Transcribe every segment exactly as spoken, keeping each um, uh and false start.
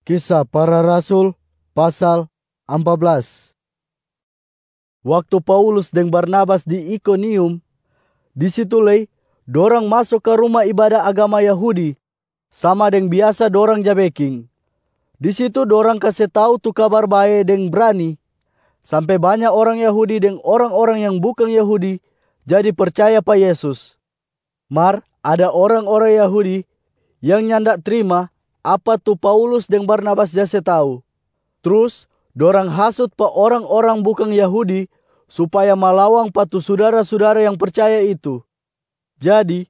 Kisah Para Rasul pasal empat belas. Waktu Paulus dan Barnabas di Ikonium, di situ lei dorang masuk ke rumah ibadah agama Yahudi, sama dengan biasa dorang jabeking. Di situ dorang kasih tahu tu kabar bae deng berani, sampai banyak orang Yahudi dan orang-orang yang bukan Yahudi jadi percaya pa Yesus. Mar ada orang-orang Yahudi yang nyandak terima apa tu Paulus dan Barnabas jase tahu. Terus dorang hasut pa orang-orang bukan Yahudi supaya malawang pa tu saudara-saudara yang percaya itu. Jadi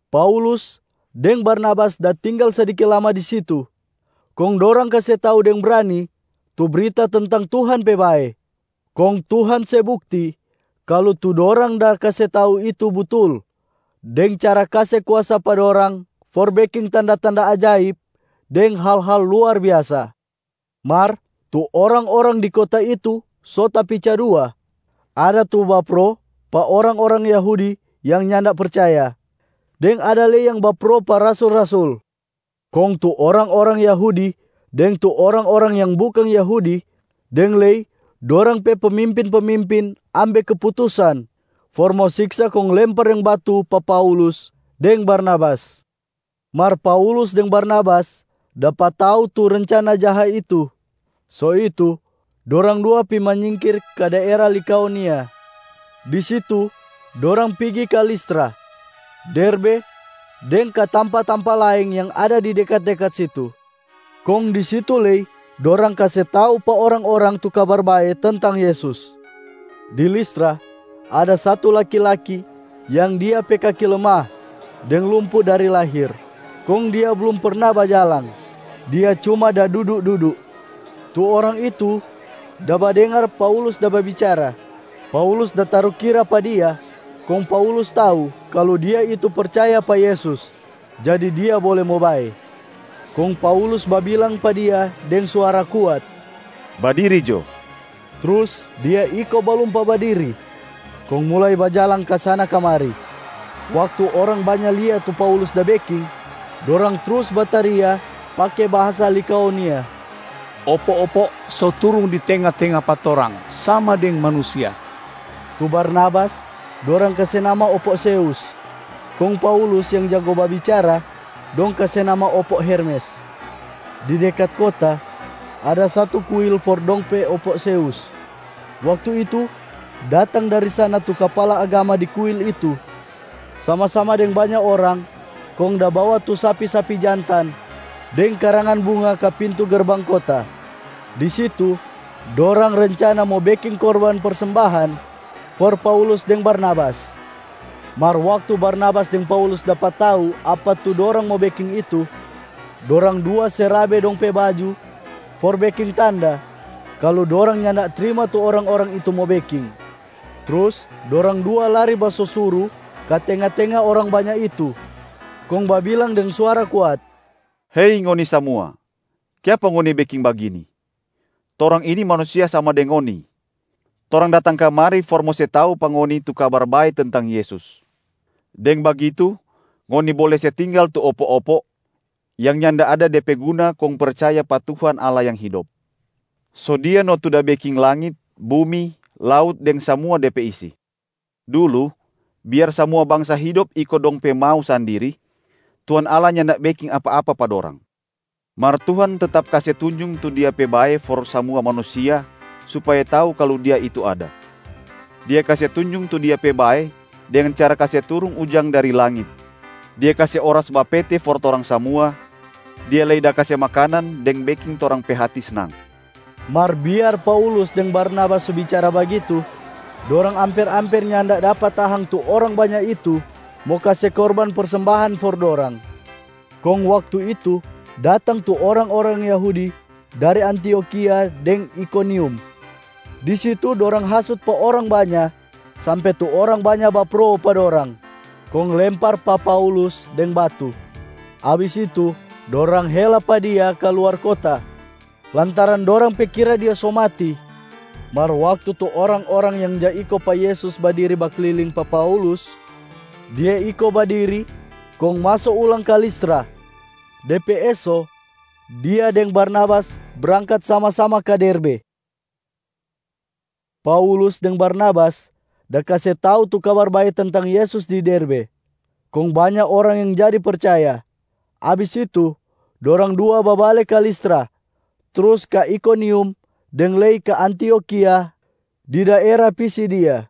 Paulus dan Barnabas dah tinggal sedikit lama di situ. Kong dorang kasih tahu deng berani tu berita tentang Tuhan pe bae. Kong Tuhan sebukti kalau tu dorang dah kasih tahu itu betul, deng cara kasih kuasa pada orang for baking tanda-tanda ajaib deng hal-hal luar biasa. Mar, tu orang-orang di kota itu so tapi cadua. Ada tu bapro pa orang-orang Yahudi yang nyandak percaya. Deng ada le yang bapro pa rasul-rasul. Kong tu orang-orang Yahudi deng tu orang-orang yang bukan Yahudi, deng le dorang pe pemimpin-pemimpin ambil keputusan for mau siksa kong lempar yang batu pa Paulus deng Barnabas. Mar Paulus deng Barnabas dapat tahu tu rencana jahat itu. So itu, dorang dua pi menyingkir ke daerah Likaonia. Di situ, dorang pergi ke Listra, Derbe, dan ke tempat-tempat lain yang ada di dekat-dekat situ. Kong di situ lei, dorang kasih tahu pa orang-orang tu kabar baik tentang Yesus. Di Listra, ada satu laki-laki yang dia pe kaki lemah dan lumpuh dari lahir. Kong dia belum pernah berjalan. Dia cuma dah duduk-duduk. Tu orang itu dah dengar Paulus dah berbicara. Paulus dah taruh kira pa dia. Kong Paulus tahu kalau dia itu percaya pa Yesus. Jadi dia boleh mau bae. Kong Paulus babilang pa dia dengan suara kuat, "Badiri Jo." Terus dia iko balumpa badiri. Kong mulai berjalan ke sana kemari. Waktu orang banyak lihat tu Paulus dah baking, dorang terus bataria pakai bahasa Likaonia, "Opo-opo so turun di tengah-tengah patorang sama dengan manusia." Tu Barnabas dorang kasih nama Opo Zeus. Kong Paulus yang jago berbicara dong kasih nama Opo Hermes. Di dekat kota ada satu kuil for dong pe Opo Zeus. Waktu itu datang dari sana tu kepala agama di kuil itu, sama-sama dengan banyak orang. Kong dah bawa tu sapi-sapi jantan deng karangan bunga ke pintu gerbang kota. Di situ, dorang rencana mau baking korban persembahan for Paulus deng Barnabas. Mar waktu Barnabas deng Paulus dapat tahu apa tu dorang mau baking itu, dorang dua serabe dong pe baju for baking tanda kalau dorang nyandak terima tu orang-orang itu mau baking. Terus, dorang dua lari basosuru ke tengah-tengah orang banyak itu. Kong babilang dengan suara kuat, "Hei ngoni semua, kiapa ngoni baking begini? Torang ini manusia sama dengan ngoni. Torang datang kemari for mo se tahu pa ngoni tu kabar baik tentang Yesus. Deng begitu, ngoni boleh se tinggal tu opo-opo yang nyanda ada D P guna kong percaya pa Tuhan Allah yang hidup. So dia no tu da baking langit, bumi, laut deng semua D P isi. Dulu, biar semua bangsa hidup iko dong pe mau sendiri, Tuhan Allah nyanda baking apa-apa pada orang. Mar Tuhan tetap kasih tunjung tu dia pe bae for semua manusia supaya tahu kalau dia itu ada. Dia kasih tunjung tu dia pe bae dengan cara kasih turun ujang dari langit. Dia kasih oras bapete for torang semua. Dia leida kasih makanan deng baking torang pe hati senang." Mar biar Paulus dan Barnabas bicara begitu, dorang amper-amper nyandak dapat tahan tu orang banyak itu mau kasih korban persembahan for dorang. Kong waktu itu datang tu orang-orang Yahudi dari Antioquia deng Ikonium. Di situ dorang hasut pa orang banyak sampai tu orang banyak bapro pa dorang. Kong lempar pa Paulus deng batu. Habis itu dorang hela pa dia keluar kota. Lantaran dorang pikira dia so mati. Mar waktu tu orang-orang yang ja iko pa Yesus badiri bakeliling pa Paulus, dia iko badiri, kong masuk ulang ke Listra. D P eso, dia dan Barnabas berangkat sama-sama ke Derbe. Paulus dan Barnabas dah kasih tahu tu kabar baik tentang Yesus di Derbe. Kong banyak orang yang jadi percaya. Habis itu, dorang dua babalik ke Listra, terus ke Ikonium, dan lei ke Antioquia di daerah Pisidia.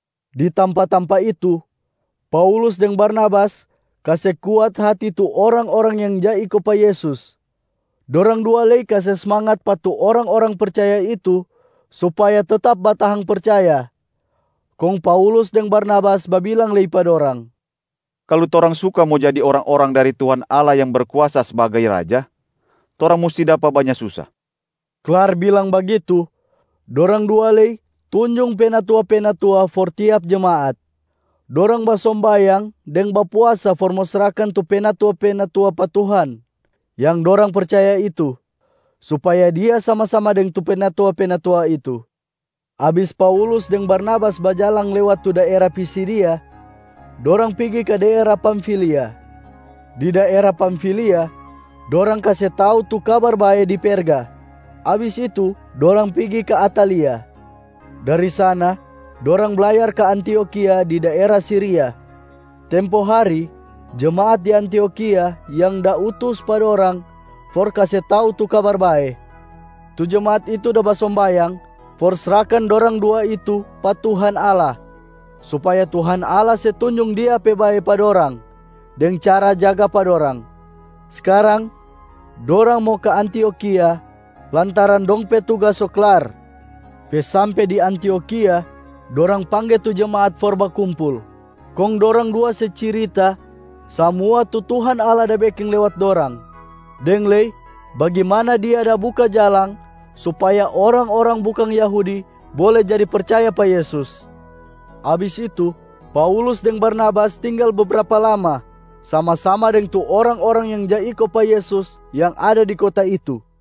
Di tempat-tempat itu, Paulus dan Barnabas kasih kuat hati tu orang-orang yang jai iko pa Yesus. Dorang dua lei kasih semangat pa tu orang-orang percaya itu supaya tetap batahang percaya. Kong Paulus dan Barnabas babilang lei pa dorang, kalau torang suka mau jadi orang-orang dari Tuhan Allah yang berkuasa sebagai Raja, torang mesti dapat banyak susah. Kelar bilang begitu, dorang dua lei tunjung penatua-penatua for tiap jemaat. Dorang basombayang dan bapuasa for mesrakan tu penatua-penatua pa Tuhan yang dorang percaya itu, supaya dia sama-sama dengan tu penatua-penatua itu. Habis Paulus dan Barnabas bajalang lewat tu daerah Pisidia, dorang pergi ke daerah Pamfilia. Di daerah Pamfilia, dorang kasih tahu tu kabar baik di Perga. Habis itu, dorang pergi ke Atalia. Dari sana, dorang belayar ke Antioquia di daerah Syria. Tempo hari, jemaat di Antioquia yang dah utus pada orang for kasih tahu tu kabar baik. Tu jemaat itu dah basombayang for serahkan dorang dua itu pa Tuhan Allah, supaya Tuhan Allah setunjung dia pe baik pada orang dan cara jaga pada orang. Sekarang, dorang mau ke Antioquia lantaran dong pe tugas so kelar. Pe sampai di Antioquia, dorang panggil tu jemaat for bakumpul. Kong dorang dua secirita, semua tu Tuhan Allah dah beking lewat dorang. Deng lei, bagaimana dia dah buka jalan supaya orang-orang bukan Yahudi boleh jadi percaya pa Yesus. Habis itu, Paulus dan Barnabas tinggal beberapa lama sama-sama dengan tu orang-orang yang jai iko pa Yesus yang ada di kota itu.